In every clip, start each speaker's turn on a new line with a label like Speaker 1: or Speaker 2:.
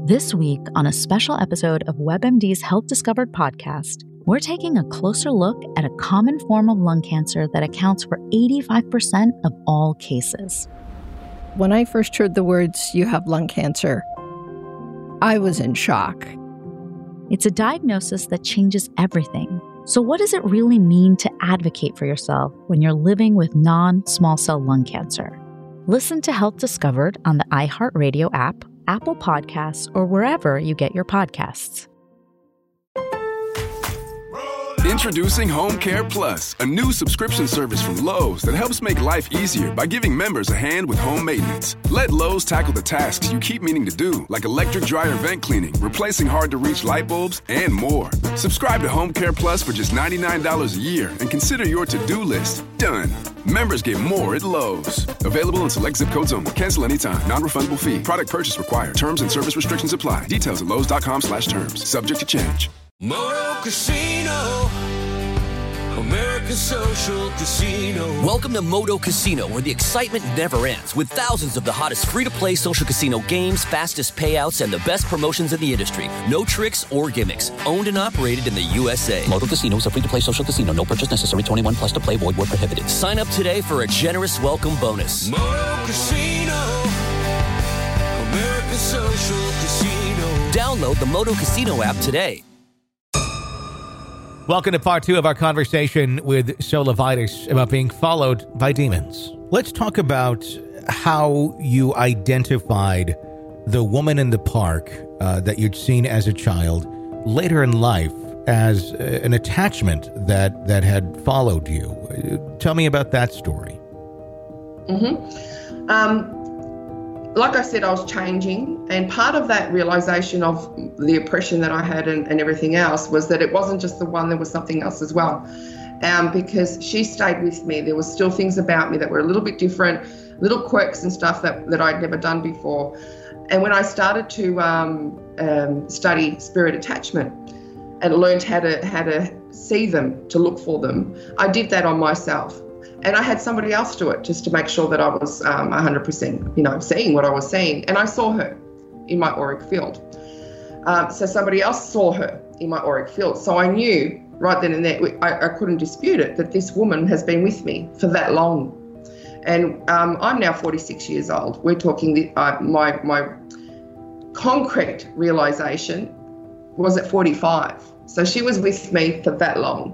Speaker 1: This week, on a special episode of WebMD's Health Discovered podcast, we're taking a closer look at a common form of lung cancer that accounts for 85% of all cases.
Speaker 2: When I first heard the words, "you have lung cancer," I was in shock.
Speaker 1: It's a diagnosis that changes everything. So what does it really mean to advocate for yourself when you're living with non-small cell lung cancer? Listen to Health Discovered on the iHeartRadio app, Apple Podcasts, or wherever you get your podcasts.
Speaker 3: Introducing Home Care Plus, a new subscription service from Lowe's that helps make life easier by giving members a hand with home maintenance. Let Lowe's tackle the tasks you keep meaning to do, like electric dryer vent cleaning, replacing hard-to-reach light bulbs, and more. Subscribe to Home Care Plus for just $99 a year and consider your to-do list done. Members get more at Lowe's. Available in select zip codes only. Cancel anytime. Non-refundable fee. Product purchase required. Terms and service restrictions apply. Details at lowes.com/terms. Subject to change.
Speaker 4: Moto Casino, America's social casino.
Speaker 5: Welcome to Moto Casino, where the excitement never ends, with thousands of the hottest free-to-play social casino games, fastest payouts, and the best promotions in the industry. No tricks or gimmicks. Owned and operated in the USA.
Speaker 6: Moto Casino is a free-to-play social casino. No purchase necessary. 21 plus to play. Void where prohibited.
Speaker 5: Sign up today for a generous welcome bonus.
Speaker 4: Moto Casino, America's social casino.
Speaker 5: Download the Moto Casino app today.
Speaker 7: Welcome to part 2 of our conversation with Shola Vidish about being followed by demons. Let's talk about how you identified the woman in the park that you'd seen as a child later in life as an attachment that had followed you. Tell me about that story.
Speaker 8: Like I said, I was changing, and part of that realization of the oppression that I had and everything else was that it wasn't just the one, there was something else as well. Because she stayed with me. There was still things about me that were a little bit different, little quirks and stuff that I'd never done before. And when I started to study spirit attachment and learned how to see them, to look for them, I did that on myself. And I had somebody else do it just to make sure that I was 100%, seeing what I was seeing. And I saw her in my auric field. So somebody else saw her in my auric field. So I knew right then and there, I couldn't dispute it, that this woman has been with me for that long. And I'm now 46 years old. We're talking, my concrete realization was at 45. So she was with me for that long.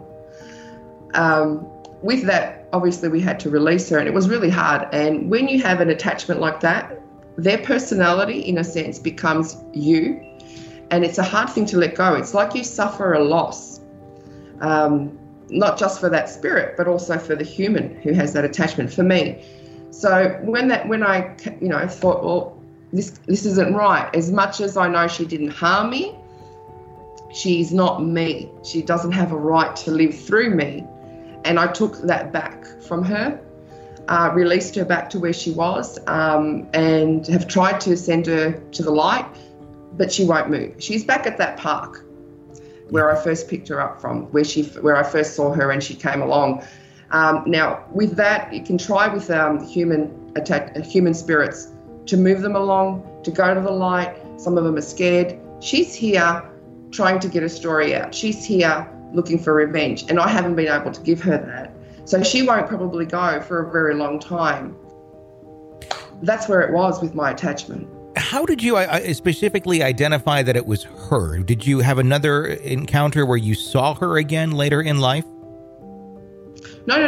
Speaker 8: With that, obviously we had to release her, and it was really hard. And when you have an attachment like that, their personality, in a sense, becomes you, and it's a hard thing to let go. It's like you suffer a loss, not just for that spirit, but also for the human who has that attachment, for me. So when I thought, well, this isn't right. As much as I know she didn't harm me, she's not me. She doesn't have a right to live through me. And I took that back from her, released her back to where she was, and have tried to send her to the light, but she won't move. She's back at that park where I first picked her up from, where I first saw her and she came along. Now, with that, you can try with human spirits to move them along, to go to the light. Some of them are scared. She's here trying to get a story out. She's here looking for revenge, and I haven't been able to give her that. So she won't probably go for a very long time. That's where it was with my attachment.
Speaker 7: How did you specifically identify that it was her? Did you have another encounter where you saw her again later in life?
Speaker 8: No.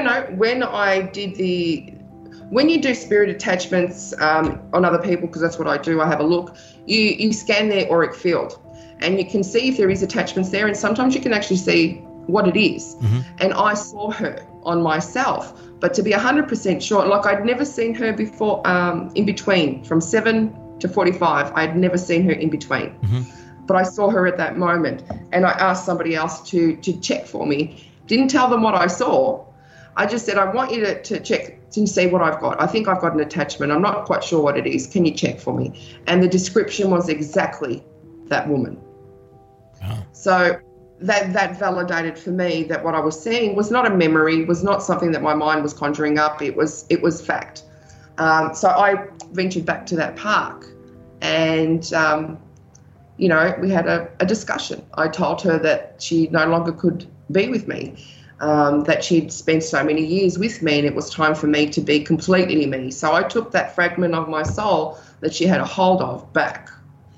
Speaker 8: When you do spirit attachments on other people, because that's what I do, I have a look, you scan their auric field. And you can see if there is attachments there, and sometimes you can actually see what it is. Mm-hmm. And I saw her on myself, but to be 100% sure, like I'd never seen her before, in between, from 7 to 45, I'd never seen her in between. Mm-hmm. But I saw her at that moment, and I asked somebody else to check for me. Didn't tell them what I saw. I just said, I want you to check to see what I've got. I think I've got an attachment. I'm not quite sure what it is. Can you check for me? And the description was exactly that woman. Oh. So that validated for me that what I was seeing was not a memory, was not something that my mind was conjuring up. It was fact. So I ventured back to that park, and we had a discussion. I told her that she no longer could be with me, that she'd spent so many years with me, and it was time for me to be completely me. So I took that fragment of my soul that she had a hold of back.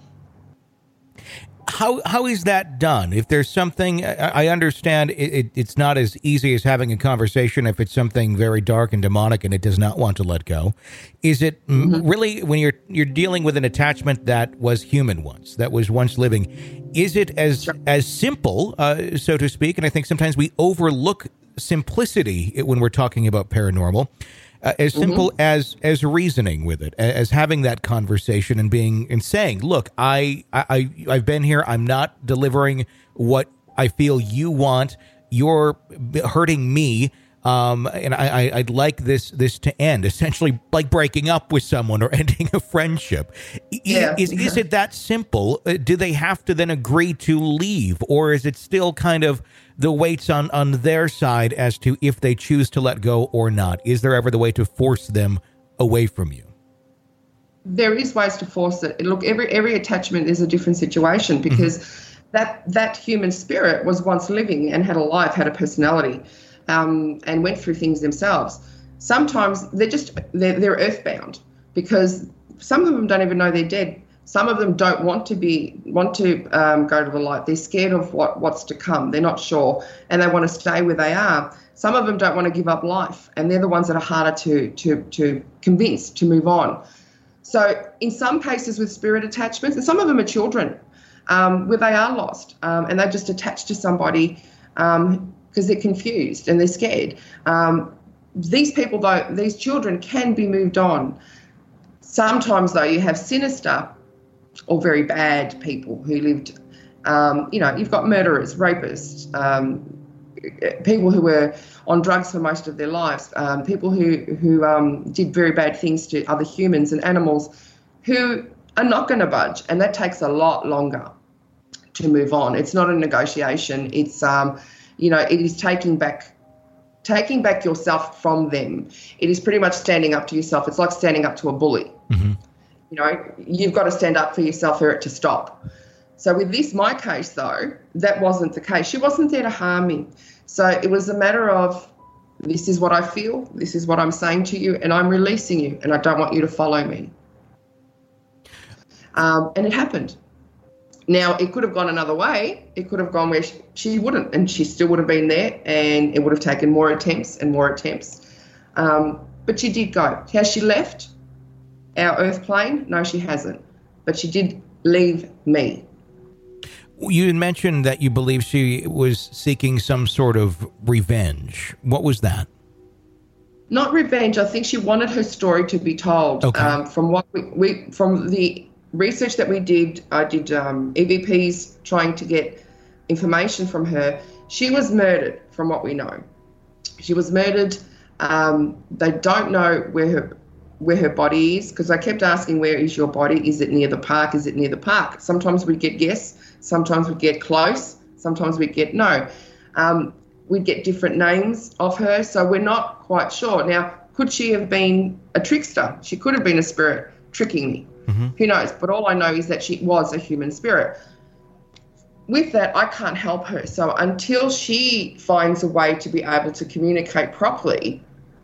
Speaker 7: How is that done? If there's something, I understand it's not as easy as having a conversation if it's something very dark and demonic and it does not want to let go. Is it really, when you're dealing with an attachment that was human once, that was once living, is it as simple, so to speak? And I think sometimes we overlook simplicity when we're talking about paranormal. As simple as reasoning with it, as having that conversation and saying, look, I've been here. I'm not delivering what I feel you want. You're hurting me. And I'd like this to end, essentially like breaking up with someone or ending a friendship. Is it that simple? Do they have to then agree to leave, or is it still kind of the weight's on their side as to if they choose to let go or not? Is there ever the way to force them away from you?
Speaker 8: There is ways to force it. Look, every attachment is a different situation, because that human spirit was once living and had a life, had a personality, and went through things themselves. Sometimes they're earthbound, because some of them don't even know they're dead. Some of them don't want to go to the light. They're scared of what's to come. They're not sure, and they want to stay where they are. Some of them don't want to give up life, and they're the ones that are harder to convince to move on. So in some cases with spirit attachments, and some of them are children, where they are lost, and they're just attached to somebody because they're confused and they're scared. These people, though, these children can be moved on. Sometimes, though, you have sinister or very bad people who lived, you've got murderers, rapists, people who were on drugs for most of their lives, people who did very bad things to other humans and animals, who are not going to budge, and that takes a lot longer to move on. It's not a negotiation. It's it is taking back yourself from them. It is pretty much standing up to yourself. It's like standing up to a bully. You've got to stand up for yourself for it to stop. So with my case, though, that wasn't the case. She wasn't there to harm me. So it was a matter of, this is what I feel, this is what I'm saying to you, and I'm releasing you, and I don't want you to follow me. And it happened. Now, it could have gone another way. It could have gone where she wouldn't, and she still would have been there, and it would have taken more attempts and more attempts. But she did go. Has she left our earth plane? No, she hasn't. But she did leave me.
Speaker 7: You had mentioned that you believe she was seeking some sort of revenge. What was that?
Speaker 8: Not revenge. I think she wanted her story to be told.
Speaker 7: Okay.
Speaker 8: From the research that we did, I did EVPs trying to get information from her. She was murdered, from what we know. She was murdered. They don't know where her body is, because I kept asking, where is your body? Is it near the park? Is it near the park? Sometimes we'd get yes, sometimes we'd get close, sometimes we'd get no. We'd get different names of her, so we're not quite sure. Now, could she have been a trickster? She could have been a spirit tricking me. Who knows? But all I know is that she was a human spirit. With that, I can't help her. So until she finds a way to be able to communicate properly,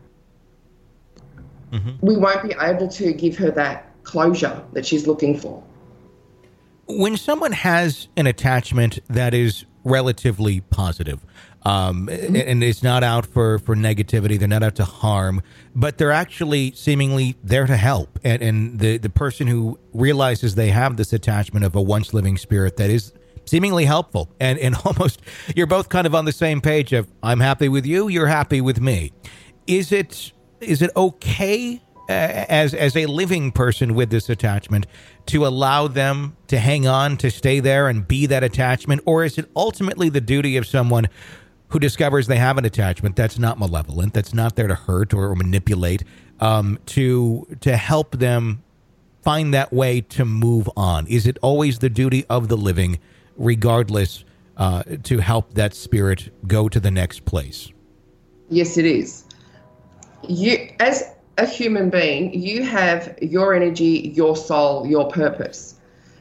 Speaker 8: we won't be able to give her that closure that she's looking for.
Speaker 7: When someone has an attachment that is relatively positive, and it's not out for negativity, they're not out to harm, but they're actually seemingly there to help, and the person who realizes they have this attachment of a once living spirit that is seemingly helpful, and almost you're both kind of on the same page of, I'm happy with you, you're happy with me. Is it okay as a living person with this attachment to allow them to hang on, to stay there and be that attachment? Or is it ultimately the duty of someone who discovers they have an attachment that's not malevolent, that's not there to hurt or manipulate, to help them find that way to move on? Is it always the duty of the living, regardless, to help that spirit go to the next place?
Speaker 8: Yes, it is. You, as a human being, you have your energy, your soul, your purpose.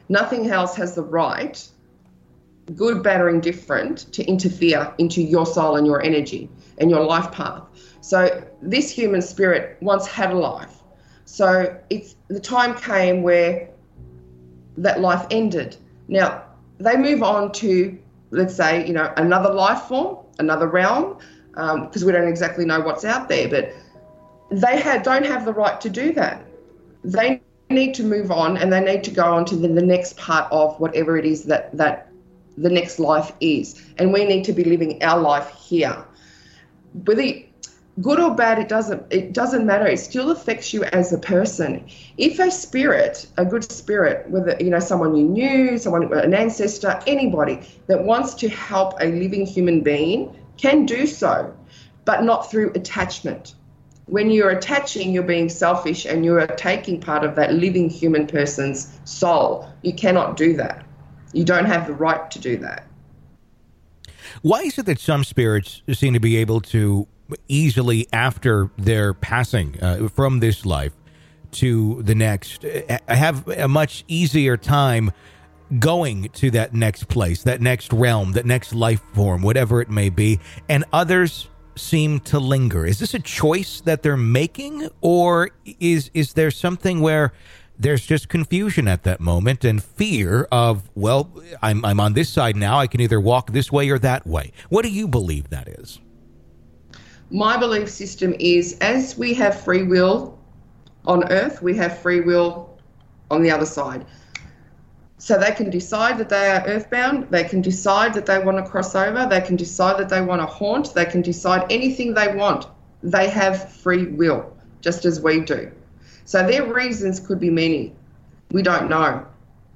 Speaker 8: Nothing else has the right, good, bad, or indifferent, to interfere into your soul and your energy and your life path. So this human spirit once had a life. So the time came where that life ended. Now, they move on to, let's say, another life form, another realm, because we don't exactly know what's out there, but they don't have the right to do that. They need to move on, and they need to go on to the next part of whatever it is that the next life is. And we need to be living our life here. Whether good or bad, it doesn't matter. It still affects you as a person. If a good spirit, whether someone you knew, an ancestor, anybody that wants to help a living human being can do so, but not through attachment. When you're attaching, you're being selfish and you're taking part of that living human person's soul. You cannot do that. You don't have the right to do that.
Speaker 7: Why is it that some spirits seem to be able to easily, after their passing from this life to the next, have a much easier time going to that next place, that next realm, that next life form, whatever it may be, and others seem to linger? Is this a choice that they're making, or is there something where there's just confusion at that moment and fear of, well, I'm on this side now, I can either walk this way or that way? What do you believe that is?
Speaker 8: My belief system is, as we have free will on Earth, we have free will on the other side. So they can decide that they are earthbound, they can decide that they want to cross over, they can decide that they want to haunt, they can decide anything they want. They have free will, just as we do. So their reasons could be many. We don't know.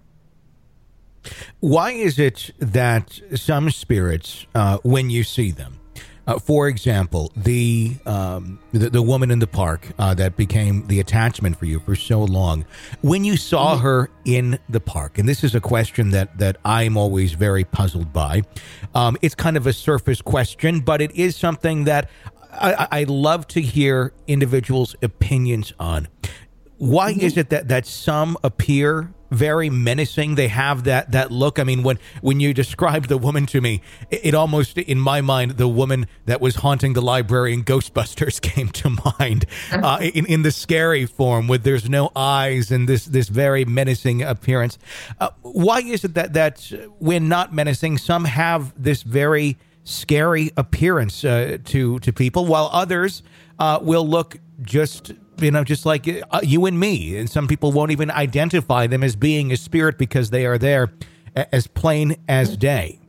Speaker 7: Why is it that some spirits, when you see them, for example, the woman in the park that became the attachment for you for so long, when you saw her in the park, and this is a question that I'm always very puzzled by. It's kind of a surface question, but it is something that I love to hear individuals' opinions on. Why is it that some appear very menacing? They have that look. I mean, when you described the woman to me, it almost, in my mind, the woman that was haunting the library in Ghostbusters came to mind, in the scary form, with there's no eyes and this very menacing appearance. Why is it that when not menacing, some have this very scary appearance to people, while others will look just like you and me, and some people won't even identify them as being a spirit because they are there as plain as day?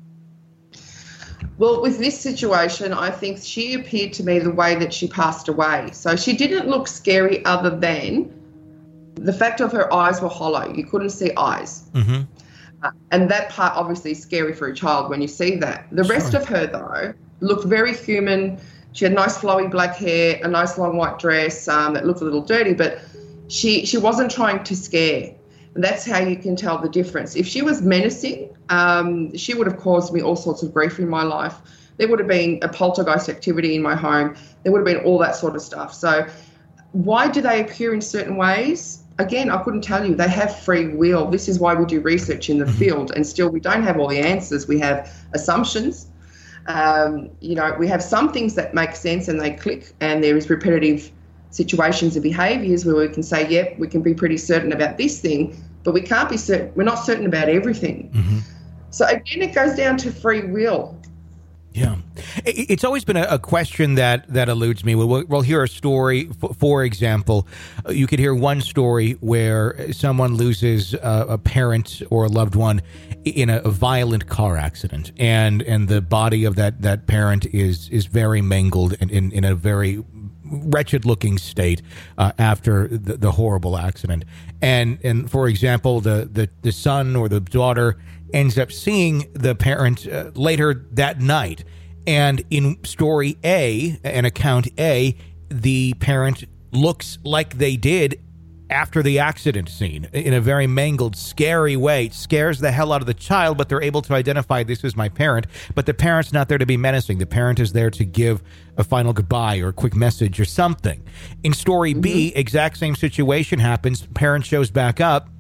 Speaker 8: Well, with this situation, I think she appeared to me the way that she passed away. So she didn't look scary, other than the fact of her eyes were hollow. You couldn't see eyes. Mm-hmm. And that part obviously is scary for a child when you see that. The rest of her, though, looked very human. She had nice flowy black hair, a nice long white dress that looked a little dirty, but she wasn't trying to scare. And that's how you can tell the difference. If she was menacing, she would have caused me all sorts of grief in my life. There would have been a poltergeist activity in my home. There would have been all that sort of stuff. So why do they appear in certain ways? Again, I couldn't tell you. They have free will. This is why we do research in the field, and still we don't have all the answers. We have assumptions. We have some things that make sense and they click, and there is repetitive situations and behaviours where we can say, yep, we can be pretty certain about this thing, but we can't be certain. We're not certain about everything. Mm-hmm. So again, it goes down to free will.
Speaker 7: Yeah. It's always been a question that eludes me. We'll hear a story, for example. You could hear one story where someone loses a parent or a loved one in a violent car accident, and the body of that parent is very mangled and in a very wretched looking state after the horrible accident. And for example, the son or the daughter ends up seeing the parent later that night. And in story A, an account A, the parent looks like they did after the accident scene in a very mangled, scary way. It scares the hell out of the child, but they're able to identify this is my parent. But the parent's not there to be menacing. The parent is there to give a final goodbye or a quick message or something. In story B, exact same situation happens. Parent shows back up.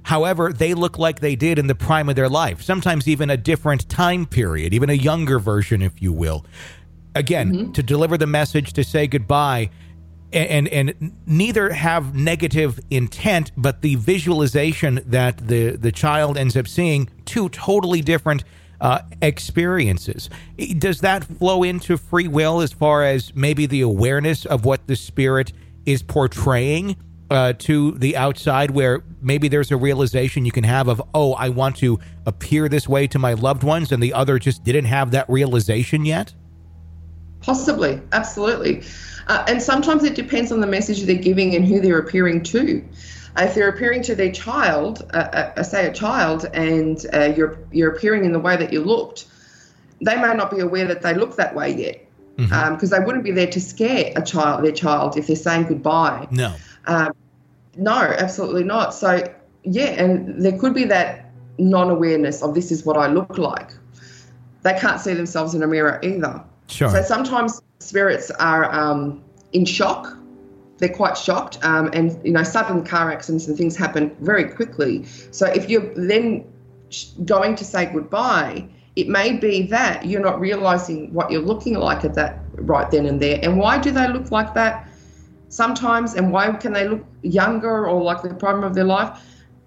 Speaker 7: However, they look like they did in the prime of their life, sometimes even a different time period, even a younger version, if you will. Again, to deliver the message, to say goodbye, and neither have negative intent, but the visualization that the child ends up seeing two totally different experiences. Does that flow into free will as far as maybe the awareness of what the spirit is portraying to the outside, where maybe there's a realization you can have of, oh, I want to appear this way to my loved ones, and the other just didn't have that realization yet?
Speaker 8: Possibly, absolutely. And sometimes it depends on the message they're giving and who they're appearing to. If they're appearing to their child, say a child, and you're appearing in the way that you looked, they may not be aware that they look that way yet, because they wouldn't be there to scare their child if they're saying goodbye.
Speaker 7: No.
Speaker 8: No, absolutely not. So, yeah, and there could be that non-awareness of this is what I look like. They can't see themselves in a mirror either.
Speaker 7: Sure.
Speaker 8: So sometimes spirits are in shock. They're quite shocked, and sudden car accidents and things happen very quickly. So if you're then going to say goodbye, it may be that you're not realizing what you're looking like at that right then and there. And why do they look like that sometimes? And why can they look younger or like the prime of their life?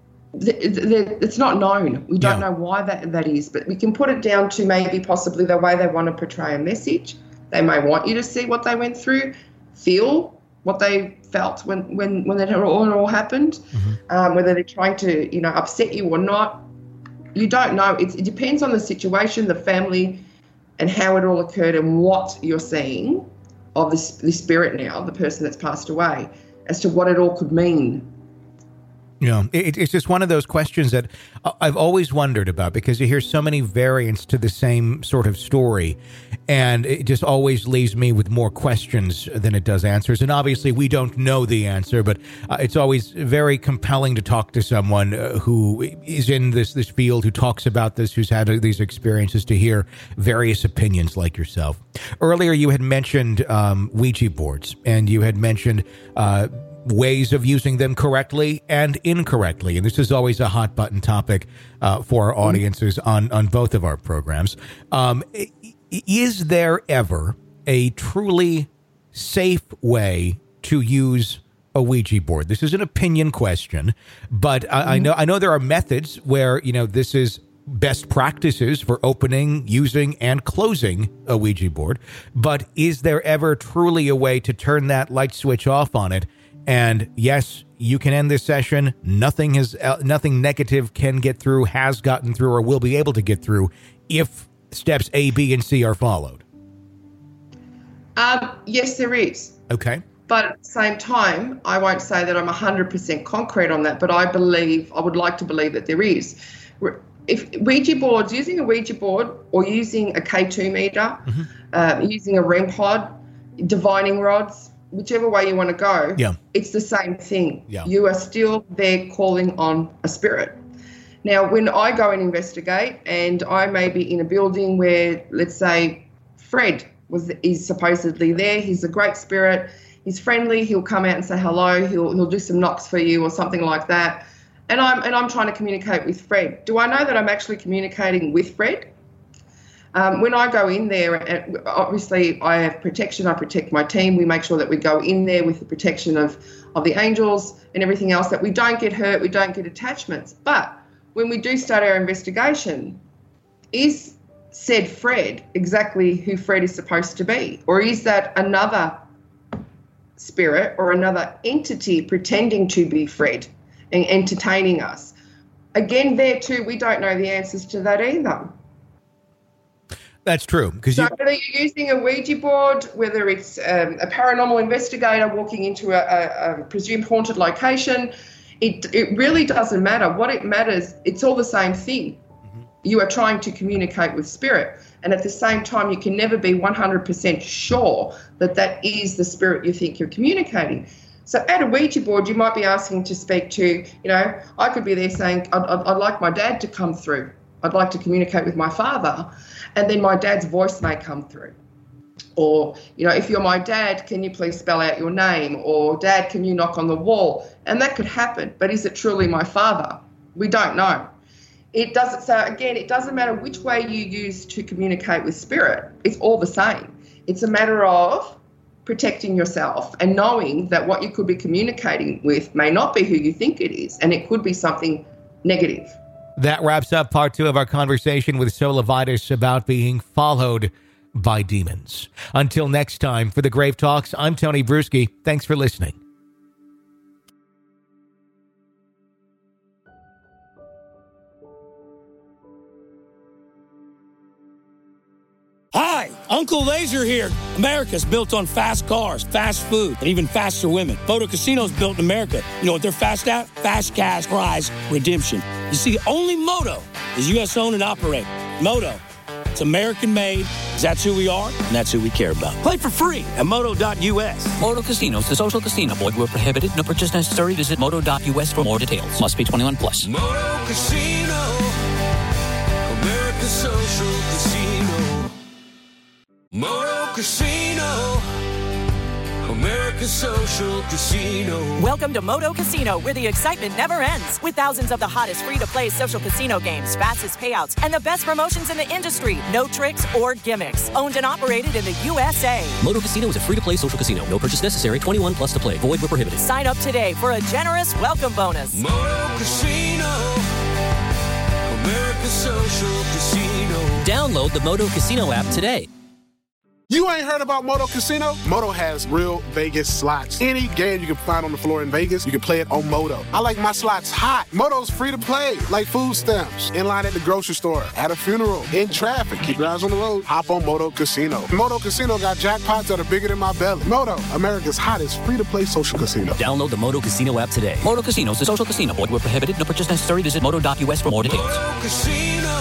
Speaker 8: It's not known. We don't know why that is, but we can put it down to maybe possibly the way they want to portray a message. They may want you to see what they went through, feel what they felt when it all happened, whether they're trying to upset you or not. You don't know. It depends on the situation, the family, and how it all occurred and what you're seeing of the spirit now, the person that's passed away, as to what it all could mean.
Speaker 7: Yeah, it's just one of those questions that I've always wondered about, because you hear so many variants to the same sort of story, and it just always leaves me with more questions than it does answers. And obviously we don't know the answer, but it's always very compelling to talk to someone who is in this field, who talks about this, who's had these experiences, to hear various opinions like yourself. Earlier you had mentioned Ouija boards, and you had mentioned ways of using them correctly and incorrectly. And this is always a hot button topic for our audiences on both of our programs. Is there ever a truly safe way to use a Ouija board? This is an opinion question, but I know there are methods where, this is best practices for opening, using, and closing a Ouija board. But is there ever truly a way to turn that light switch off on it? And yes, you can end this session. Nothing negative can get through, has gotten through, or will be able to get through if steps A, B, and C are followed.
Speaker 8: Yes, there is.
Speaker 7: Okay.
Speaker 8: But at the same time, I won't say that I'm 100% concrete on that, but I would like to believe that there is. If Ouija boards, using a Ouija board or using a K2 meter, using a REM pod, divining rods, whichever way you want to go, it's the same thing. Yeah. You are still there calling on a spirit. Now, when I go and investigate, and I may be in a building where, let's say, Fred is supposedly there, he's a great spirit, he's friendly, he'll come out and say hello, he'll do some knocks for you or something like that, and I'm trying to communicate with Fred. Do I know that I'm actually communicating with Fred? When I go in there, obviously I have protection. I protect my team. We make sure that we go in there with the protection of the angels and everything else, that we don't get hurt, we don't get attachments. But when we do start our investigation, is said Fred exactly who Fred is supposed to be? Or is that another spirit or another entity pretending to be Fred and entertaining us? Again, there too, we don't know the answers to that either.
Speaker 7: That's true.
Speaker 8: So whether you're using a Ouija board, whether it's a paranormal investigator walking into a presumed haunted location, it really doesn't matter. What it matters, it's all the same thing. You are trying to communicate with spirit. And at the same time, you can never be 100% sure that is the spirit you think you're communicating. So at a Ouija board, you might be asking to speak to, I could be there saying, I'd like my dad to come through. I'd like to communicate with my father, and then my dad's voice may come through. Or, if you're my dad, can you please spell out your name? Or, Dad, can you knock on the wall? And that could happen, but is it truly my father? We don't know. It doesn't. So again, it doesn't matter which way you use to communicate with spirit. It's all the same. It's a matter of protecting yourself and knowing that what you could be communicating with may not be who you think it is, and it could be something negative.
Speaker 7: That wraps up part 2 of our conversation with Sola Vitus about being followed by demons. Until next time, for the Grave Talks, I'm Tony Bruschi. Thanks for listening.
Speaker 9: Hi, Uncle Laser here. America's built on fast cars, fast food, and even faster women. Moto Casino's built in America. You know what they're fast at? Fast cash prize redemption. You see, only Moto is U.S. owned and operated. Moto, it's American made, 'cause that's who we are, and that's who we care about. Play for free at moto.us.
Speaker 6: Moto Casinos, the social casino. Void where prohibited. No purchase necessary. Visit moto.us for more details. Must be 21 plus.
Speaker 4: Moto Casino, America's social casino. Moto Casino, America's social casino.
Speaker 10: Welcome to Moto Casino, where the excitement never ends. With thousands of the hottest free-to-play social casino games, fastest payouts, and the best promotions in the industry. No tricks or gimmicks. Owned and operated in the USA.
Speaker 5: Moto Casino is a free-to-play social casino. No purchase necessary. 21 plus to play. Void where prohibited.
Speaker 10: Sign up today for a generous welcome bonus.
Speaker 4: Moto Casino, America's social casino.
Speaker 5: Download the Moto Casino app today.
Speaker 11: You ain't heard about Moto Casino? Moto has real Vegas slots. Any game you can find on the floor in Vegas, you can play it on Moto. I like my slots hot. Moto's free to play, like food stamps. In line at the grocery store, at a funeral, in traffic. Keep your eyes on the road. Hop on Moto Casino. Moto Casino got jackpots that are bigger than my belly. Moto, America's hottest free-to-play social casino.
Speaker 5: Download the Moto Casino app today.
Speaker 6: Moto Casinos, the social casino. Void where prohibited. No purchase necessary. Visit moto.us for more details.
Speaker 4: Moto Casino,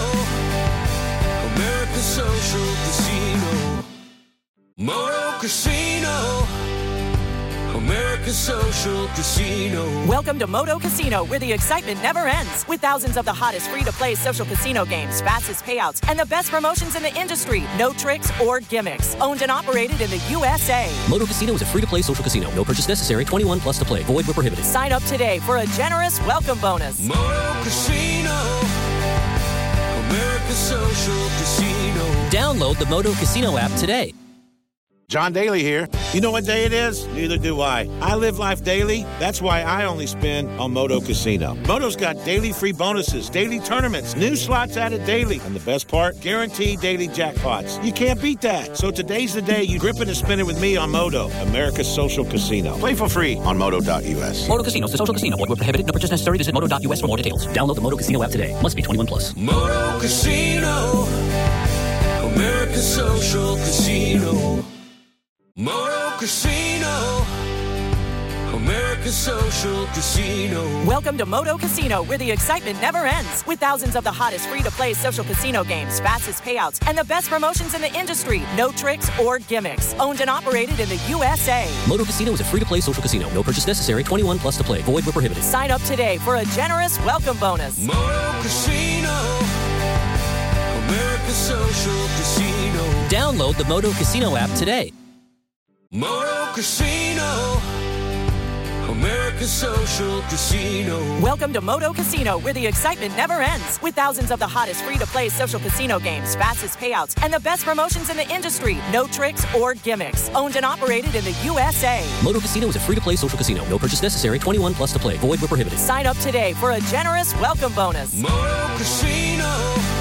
Speaker 4: America's social casino. Moto Casino, America's social casino.
Speaker 10: Welcome to Moto Casino, where the excitement never ends. With thousands of the hottest free-to-play social casino games, fastest payouts, and the best promotions in the industry. No tricks or gimmicks. Owned and operated in the USA.
Speaker 5: Moto Casino is a free-to-play social casino. No purchase necessary. 21 plus to play. Void where prohibited.
Speaker 10: Sign up today for a generous welcome bonus.
Speaker 4: Moto Casino, America's social casino.
Speaker 5: Download the Moto Casino app today.
Speaker 12: John Daly here. You know what day it is? Neither do I. I live life daily. That's why I only spin on Moto Casino. Moto's got daily free bonuses, daily tournaments, new slots added daily. And the best part, guaranteed daily jackpots. You can't beat that. So today's the day you grip it and spin it with me on Moto, America's social casino. Play for free on moto.us.
Speaker 6: Moto Casinos, the social casino. Void where prohibited. No purchase necessary. Visit moto.us for more details.
Speaker 5: Download the Moto Casino app today. Must be 21 plus.
Speaker 4: Moto Casino, America's social casino. Moto Casino, America's social casino.
Speaker 10: Welcome to Moto Casino, where the excitement never ends. With thousands of the hottest free-to-play social casino games, fastest payouts, and the best promotions in the industry. No tricks or gimmicks. Owned and operated in the USA.
Speaker 5: Moto Casino is a free-to-play social casino. No purchase necessary. 21 plus to play. Void where prohibited.
Speaker 10: Sign up today for a generous welcome bonus.
Speaker 4: Moto Casino, America's social casino.
Speaker 5: Download the Moto Casino app today.
Speaker 4: Moto Casino, America's social casino.
Speaker 10: Welcome to Moto Casino, where the excitement never ends. With thousands of the hottest free-to-play social casino games, fastest payouts, and the best promotions in the industry. No tricks or gimmicks. Owned and operated in the USA.
Speaker 5: Moto Casino is a free-to-play social casino. No purchase necessary. 21 plus to play. Void where prohibited.
Speaker 10: Sign up today for a generous welcome bonus.
Speaker 4: Moto Casino,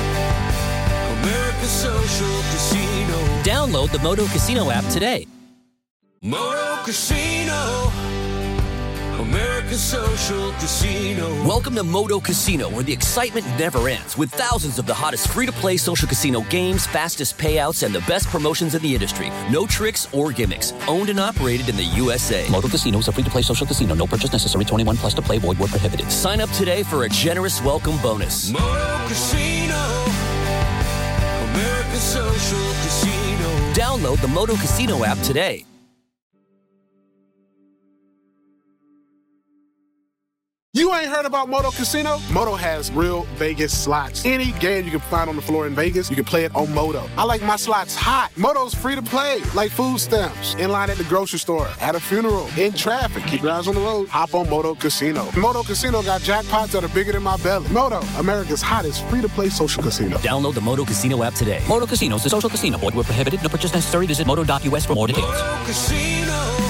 Speaker 4: America's social casino.
Speaker 5: Download the Moto Casino app today.
Speaker 4: Moto Casino, America's social casino.
Speaker 5: Welcome to Moto Casino, where the excitement never ends. With thousands of the hottest free-to-play social casino games, fastest payouts, and the best promotions in the industry. No tricks or gimmicks. Owned and operated in the USA.
Speaker 6: Moto Casino is a free-to-play social casino. No purchase necessary. 21 plus to play. Void where prohibited.
Speaker 5: Sign up today for a generous welcome bonus.
Speaker 4: Moto Casino, America's social casino.
Speaker 5: Download the Moto Casino app today.
Speaker 11: You ain't heard about Moto Casino? Moto has real Vegas slots. Any game you can find on the floor in Vegas, you can play it on Moto. I like my slots hot. Moto's free to play, like food stamps. In line at the grocery store, at a funeral, in traffic. Keep your eyes on the road. Hop on Moto Casino. Moto Casino got jackpots that are bigger than my belly. Moto, America's hottest free-to-play social casino.
Speaker 5: Download the Moto Casino app today.
Speaker 6: Moto Casinos, the social casino. Void where prohibited. No purchase necessary. Visit moto.us for more details.
Speaker 4: Moto Casino.